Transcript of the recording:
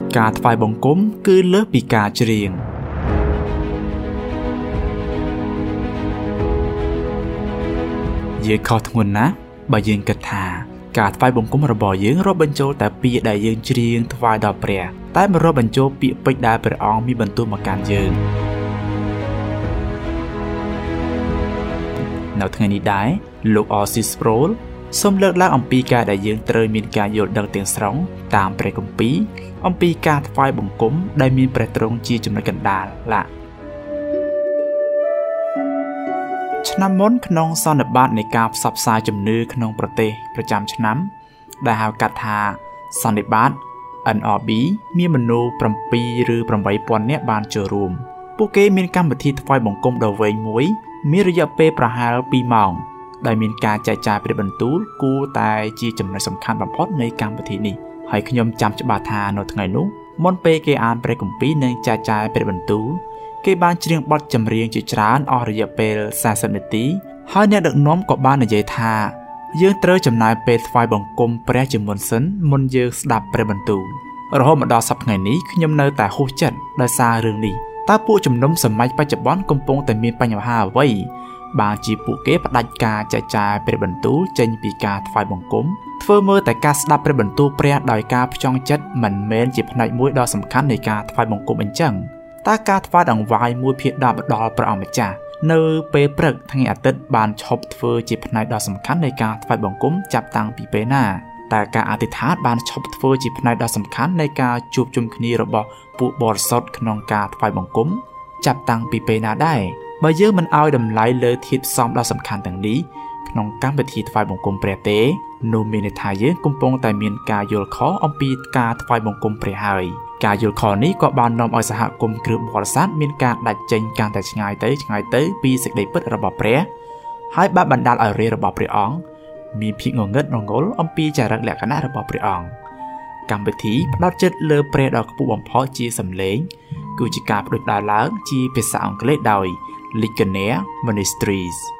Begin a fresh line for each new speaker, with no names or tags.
ការថ្វាយបង្គំគឺលើសពីការច្រៀងយើងខុសធ្ងន់ណាស់បើយើងគិតថាការថ្វាយបង្គំរបស់យើងរាប់បញ្ចូលតែពាក្យដែលយើងច្រៀងថ្វាយដល់ព្រះតែមិនរាប់បញ្ចូលពាក្យពេចន៍ដែលព្រះអង្គមានបន្ទូលមកកាន់យើងនៅថ្ងៃនេះដែរលោក R.C. Sproul សូមលើកឡើងអំពីការដែលយើងត្រូវមានការយល់ដឹងទាំងស្រុងតាមព្រះគម្ពីរអំពីការថ្វាយបង្គំដែលមានព្រះទ្រង់ជាចំណុចកណ្ដាលឆ្នាំមុនក្នុងសន្និបាតនៃការផ្សព្វផ្សាយជំនឿក្នុងប្រទេសប្រចាំឆ្នាំដែលហៅកាត់ថាសន្និបាត NRB មានមនុស្ស 7 ឬ 8,000 នាក់បានចូលរួមពួកគេមានកម្មវិធីថ្វាយបង្គំដ៏វែងមួយមានរយៈពេលប្រហែល 2 ម៉ោងដែលមានការចែកចាយព្រះបន្ទូលគួរតែជាចំណុចសំខាន់បំផុតនៃកម្មវិធីនេះហើយខ្ញុំចាំច្បាស់ថានៅថ្ងៃនោះមុនពេលគេអានព្រះគម្ពីរនិងចែកចាយព្រះបន្ទូលគេបានច្រៀងបទចម្រៀងជាច្រើនអស់រយៈពេល40នាទីហើយអ្នកដឹកនាំក៏បាននិយាយថាយើងត្រូវចំណាយពេលថ្វាយបង្គំព្រះជាមុនសិនមុនយើងស្ដាប់ព្រះបន្ទូលរហូតមកដល់សប្តាហ៍ថ្ងៃនេះខ្ញុំនៅតែហួសចិត្តដោយសាររឿងនេះតើពួកជំនុំសម័យបច្ចុប្បន្នកំពុងតែមានបញ្ហាអ្វីបានជាពួកគេផ្ដាច់ការចែកចាយព្រះបន្ទូលចេញពីការថ្វាយបង្គំធ្វើមើលតែការស្ដាប់ព្រះបន្ទូលព្រះដោយការផ្ចង់ចិត្តមិនមែនជាផ្នែកមួយដ៏សំខាន់នៃការថ្វាយបង្គំអញ្ចឹងតើការថ្វាយដង្វាយមួយភាគ10ដល់ព្រះអង្គម្ចាស់នៅពេលព្រឹកថ្ងៃអាទិត្យបានឈប់ធ្វើជាផ្នែកដ៏សំខាន់នៃការថ្វាយបង្គំចាប់តាំងពីពេលណាតើការអធិដ្ឋានបានឈប់ធ្វើជាផ្នែកដ៏សំខាន់នៃការជួបជុំគ្នារបស់ពួកបរិសុទ្ធក្នុងការថ្វាយបង្គំចាប់តាំងពីពេលណាដែរបើយើងមិនឲ្យតម្លៃលើធាតុផ្សំដ៏សំខាន់ទាំងនេះក្នុងកម្មវិធីថ្វាយបង្គំព្រះទេនោះមានន័យថាយើងកំពុងតែមានការយល់ខុសអំពីការថ្វាយបង្គំព្រះហើយការយល់ខុសនេះក៏បាននាំឲ្យសហគមន៍គ្រិស្តបរិស័ទមានការដាច់ចេញកាន់តែឆ្ងាយទៅពីសេចក្តីពិតរបស់ព្រះហើយបានបណ្ដាលឲ្យរាជរបស់ព្រះអង្គមានភាពងងឹតងងល់អំពីចរិតលក្ខណៈរបស់ព្រះអង្គកម្មវិធីផ្ដោតចិត្តលើព្រះដ៏ខ្ពស់បំផុតជាសម្លេងគឺជាការផ្ដួចផ្ដើមឡើងជាភាសាអង់គ្លេសដោយ Ligonier Ministries